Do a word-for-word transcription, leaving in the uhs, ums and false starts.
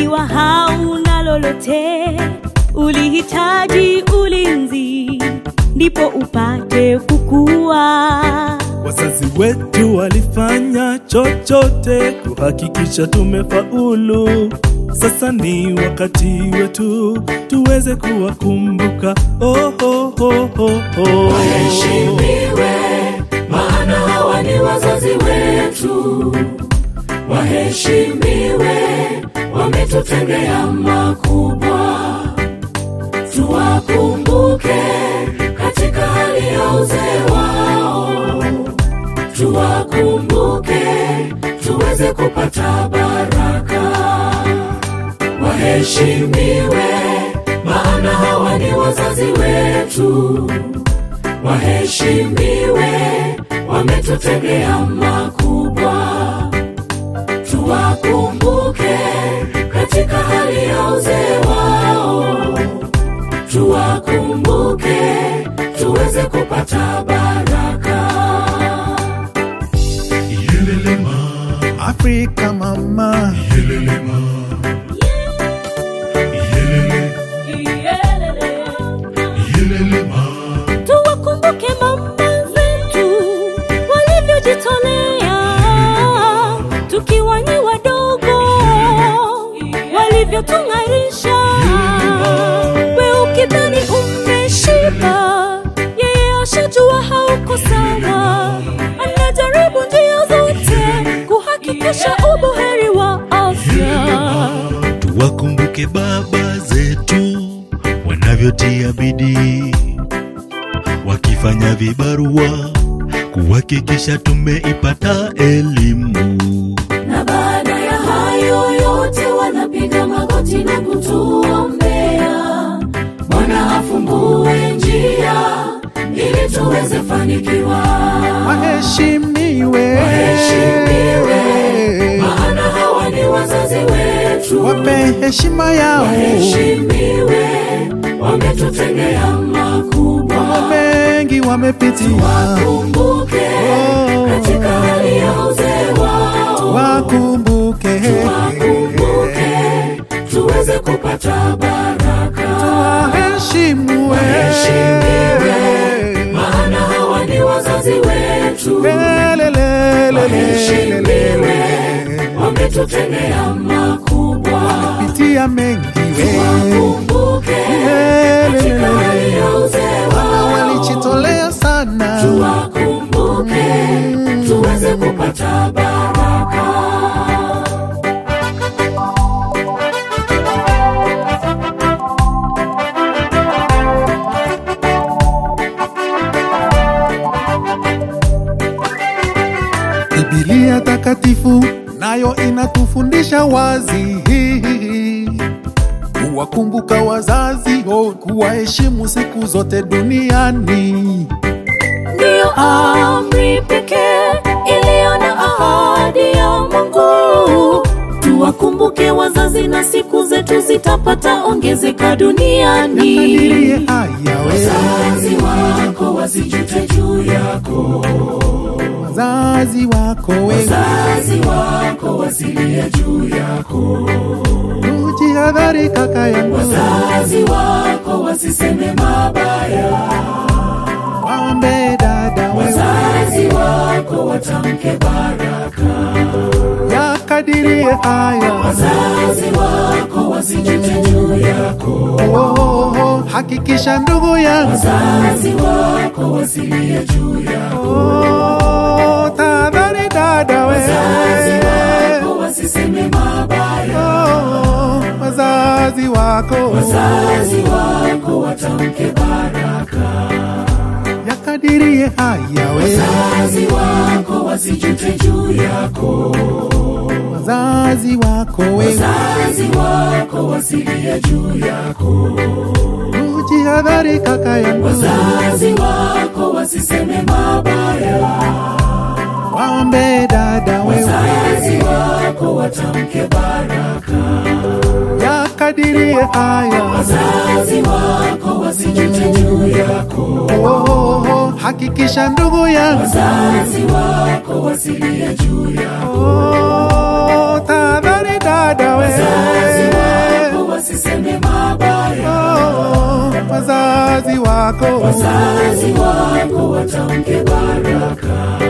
ukiwa hauna lolote, ulihitaji ulinzi, ndipo upate kukua. Wazazi wetu walifanya chochote kuhakikisha tumefaulu. Sasa ni wakati wetu tuweze kuwakumbuka. Oh, oh, oh, oh, oh. Waheshimiwe, maana hawa ni wazazi wetu. Waheshimiwe, wametutendea makubwa. Tuwakumbuke katika hali ya uzee wao. Tuwakumbuke tuweze kupata baraka. Waheshimiwe, maana hawa ni wazazi wetu. Waheshimiwe, wametutendea makubwa. Tuwakumbuke katika hali ya uzee wao. Tuwakumbuke tuweze kupata baraka. Yelelema Afrika mama, yelelema yelele yelelema. Tuwakumbuke mama zetu walivyojitolea tukiwa ni wadogo, walivyotung'arisha. Wewe ukidhani umeshiba, yeye ashajua hauko sawa. Anajaribu njia zote kuhakikisha ubuheri wa afya. Tuwakumbuke baba zetu wanavyotia bidii, wakifanya vibarua kuhakikisha tumeipata elimu. Na baada ya hayo yote wanapiga magoti na kutuombea Bwana afungue njia ili tuweze fanikiwa. Waheshimiwe, Waheshimiwe, maana hawa ni wazazi wetu. wape heshima yao. Waheshimiwe, wametutendea makubwa. Mambo mengi wamepitia. Wakumbuke katika hali ya uzee wao. Wakumbuke, Wakumbuke tuweze kupata baraka. waheshimiwe, Waheshimiwe, maana hawa ni wazazi wetu. Waheshimiwe, wametutendea makubwa. pitia mengi we. Wakumbuke katika hali ya uzee wao. Walijitolea sana. Tuwakumbuke tuweze kupata baraka. Biblia takatifu nayo inatufundisha wazi kuwakumbuka wazazi, oh, kuwaheshimu siku zote duniani. Ndiyo amri pekee iliyo na ahadi ya Mungu. Tuwakumbuke wazazi na siku zetu zitapata ongezeka duniani. Yakadirie haya we. Wazazi wako wasijute juu yako. Wazazi wako we. Wazazi wako wasilie juu yako. Ujihadhari kaka yangu. Wazazi wako wasiseme mabaya. Waombe dada we. Wazazi wako watamke baraka. Yakadirie haya. Wazazi wako wasijute juu yako. Oh, oh, oh. Hakikisha ndugu yangu. Wazazi wako wasilie juu yako. Oh, tahadhari dada we. Wazazi wako wasiseme mabaya. Oh, wazazi wako. Wazazi wako watamke baraka. Yakadirie haya we. Wazazi wako wasijute juu yako. Wazazi wako we. Wazazi wako wasilie juu yako. Ujihadhari kaka yangu. Wazazi wako wasiseme mabaya. Waombe dada we. Wazazi wako watamke baraka. Yakadirie haya. Wazazi wako wasijute juu yako. Oh, oh, oh. Hakikisha ndugu yangu. Wazazi wako wasilie juu yako. Oh, tahadhari dada we. Wazazi wako wako, wazazi wako watamke baraka.